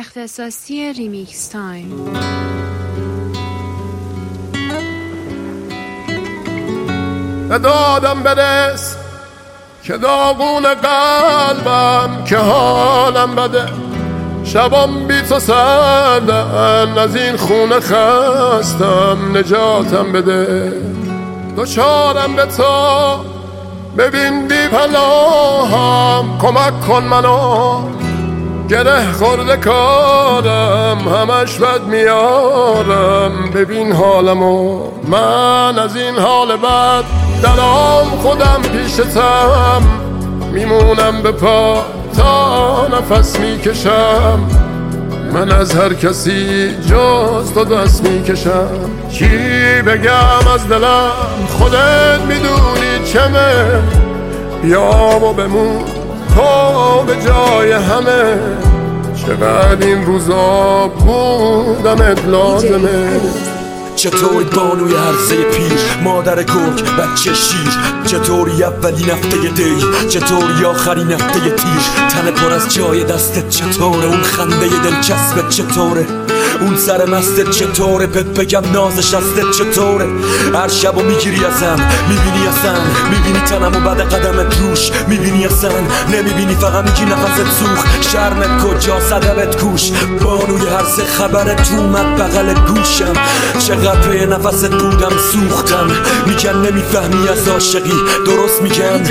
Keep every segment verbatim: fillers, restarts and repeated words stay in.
اختصاصی ریمیکس تایم. دادم برس که داغون قلبم که حالم بده، شبام بی تو سردن، از این خونه خستم نجاتم بده. دوچارم به تو ببین بی پناهم، کمک کن منو گره خورده کارم، همش بد میارم ببین حالمو. من از این حال بد درام خودم پیشتم، میمونم به پا تا نفس میکشم. من از هر کسی جز تو دست میکشم. چی بگم از دلم خودت میدونی چمه، بیا و بمون تو به جای همه. چقدر این روزا بودنت لازمه. چطوری بانوی هرزه پیر، مادر گرگ بچه شیر؟ چطوری اولین هفته دی، چطوری آخرین هفته تیر؟ تن پر از جای دستت چطوره؟ اون خنده دلچسبت چطوره؟ اون سر مستت چطوره؟ بهت بگم نازش ازت چطوره؟ هر شبو میگیری ازم، میبینی ازم، میبینی تنمو بعد قدمت روش، میبینی ازم، نمیبینی فقط میگی نفست سوخ. شرمت کجا صدبت کوش؟ بانوی هرزه خبرت اومد بغل گوشم، چقدر پی نفست بودم سوختم. میگن نمیفهمی از عاشقی، درست میگن،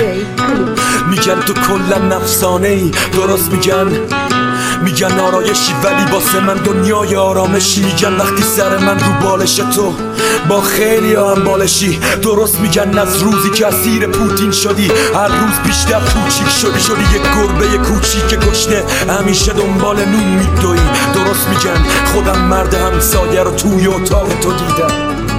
میگن تو کلا نفسانه ای، درست میگن. میگن آرایشی ولی باسه من دنیای آرامشی. میگن وقتی سر من رو بالش تو با خیلی هم بالشی، درست میگن. از روزی که اسیر پوتین شدی هر روز بیشتر کوچیک شدی، شدی یک گربه کوچیک گشنه همیشه دنبال نون میدوی، درست میگن. خودم مرد همسایه رو توی اتاق تو دیدم.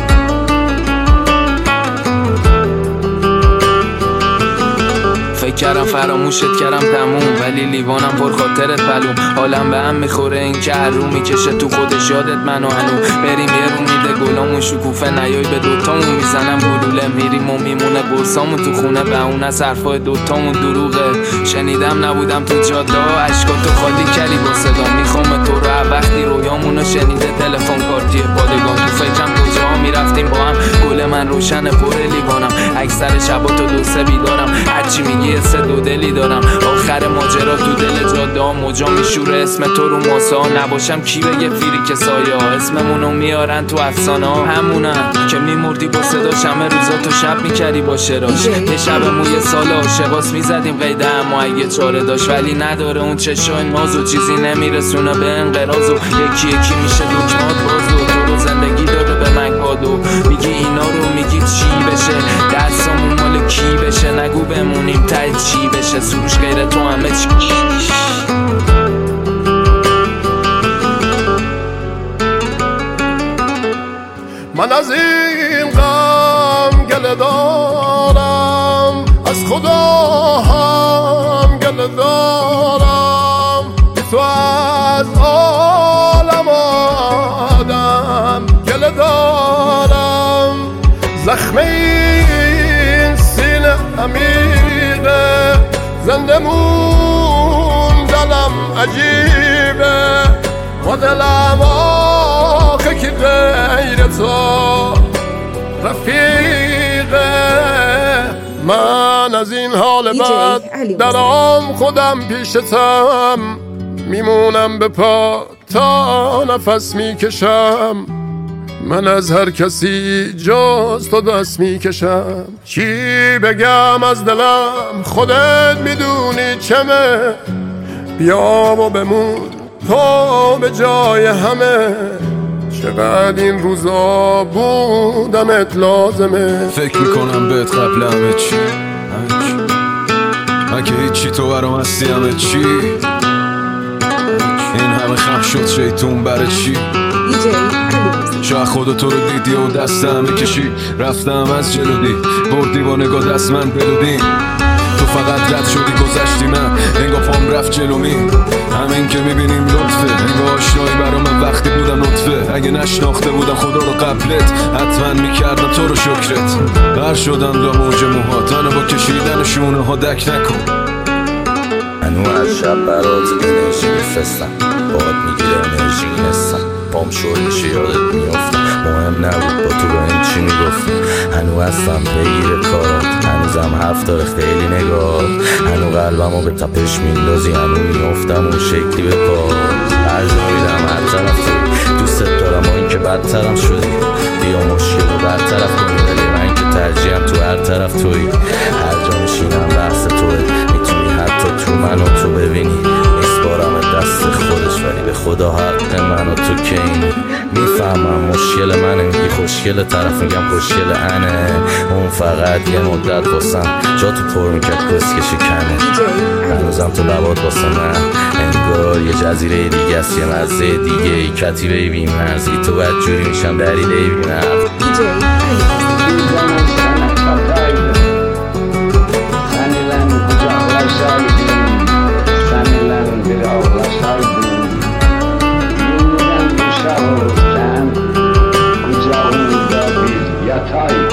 فکر کردم فراموشت کردم تموم، ولی لیوانم پر خاطرت پلوم. حالم به هم میخوره این که هر رو میکشه تو خودش یادت منو هنو. بریم یه رو میده گلامون شکوفه نیای به دوتامون میزنم گلوله. میریم و میمونه قرصامون تو خونه به اون از حرفای دوتامون دروغه. شنیدم نبودم تو جاده عشقاتو خالی کردی با صدا. میخوام تو رو وقتی رویامونو شنیده تلفن کارتی پادگان. تو فکرم کجا میرفتیم با هم، گل من روشن پر لیوانم. اکثر شبا تو دو سه بیدارم، هرچی میگی سه دو دلی دارم. آخر ماجرا تو دل جاده ها موجا میشوره اسم تو رو ماسه ها. نباشم کی بگه فیری که سایه ها اسممونو میارن تو افسانه ها. همونم که میمردی با صداش، همه روزا تو شب میکردی با شراش. یه شب موی سال عاشقاس میزدیم قیده، اما اگه چاره داشت ولی نداره اون چشای نازو. چیزی نمیرسونه به انقراض و یکی یکی میشه دکمات بازو. تو رو زندگی داده به من کادو، میگی اینا رو میگی چی بشه؟ دستامون مال کی بشه؟ نگو بمونیم ته چی بشه؟ سروش غیر تو همه چی. من از این غم گله دارم، از خدا هم گله دارم. تو از عالم آدم گله دارم. زخم این سینه عمیقه، زنده موندنم عجیبه. و دلم آخه که غیر تو رفیقه. من از این حال بد درام خودم پیشتم، میمونم به پا تا نفس میکشم. من از هر کسی جز تو دست میکشم. چی بگم از دلم خودت میدونی چمه، بیا و بمون تو به جای همه. چقدر این روزا بودنت لازمه. فکر میکنم بهت قبل همه چی، من که هیچی تو برام هستی همه چی. این همه خم شد شیطون برای چی؟ شاید خود تو رو دیدی و دست همه کشی. رفتم از جلو دی بردی با نگاه دست من بلودی. تو فقط رد شدی گذشتی، من انگاه پام رفت جلو می. همین که میبینیم لطفه، انگاه آشنایی برا من وقتی بودم نطفه. اگه نشناخته بودم خدا رو قبلت، حتما میکردم تو رو شکرت. بر شدم دا موج موها، تنو با کشیدن شونه ها دک نکن. منو از شب برات انرژی میفرستم، باهات میگیرم چی میگفت. هنو هستم بگیر کارات، هنوزم حرف داره خیلی نگاه. هنو قلبمو به تپش میندازی، هنو میافتم اون شکلی به پا. هر جا میدم هر طرف توی، دوست دارم و این که بدترم شدی. بیا مشکل رو برطرف کنی، ولی من که ترجیحم تو هر طرف توی. هر جا میشینم بحث توه، میتونی حتی تو منو تو ببینی. بارم دست خودش، ولی به خدا حق من و تو که این. میفهمم مشکل منه، میگی خوشگل، طرف میگم خوشگل انه. اون فقط یه مدت واسم جا تو پر میکرد کسکشی کنه. هنوزم تو لبات واسه من انگار یه جزیره دیگه است، یه مزه دیگه ای کتیبه بی مرز. بی تو بد جوری میشم دریده بی مرز. bir ağlaşardım. Yeniden düşer olsam kucağımda bir yataydım.